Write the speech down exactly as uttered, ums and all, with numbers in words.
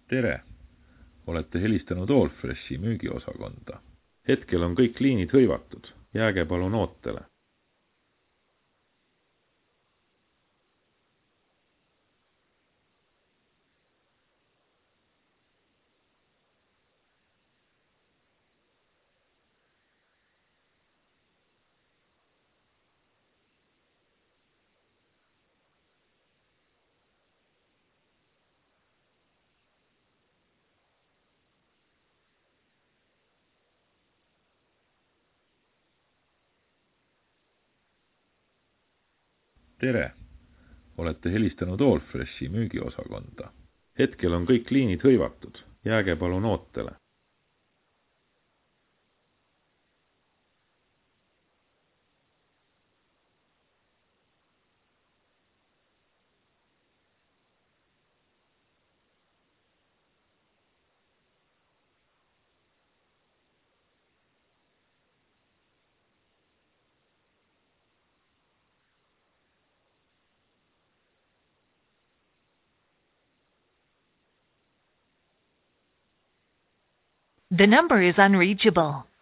tere! Olete helistanud Allfreshi müügiosakonda. Hetkel on kõik liinid hõivatud. Jääge palun ootele. Tere! Olete helistanud Allfreshi müügiosakonda. Hetkel on kõik liinid hõivatud. Jääge palun ootele. The number is unreachable.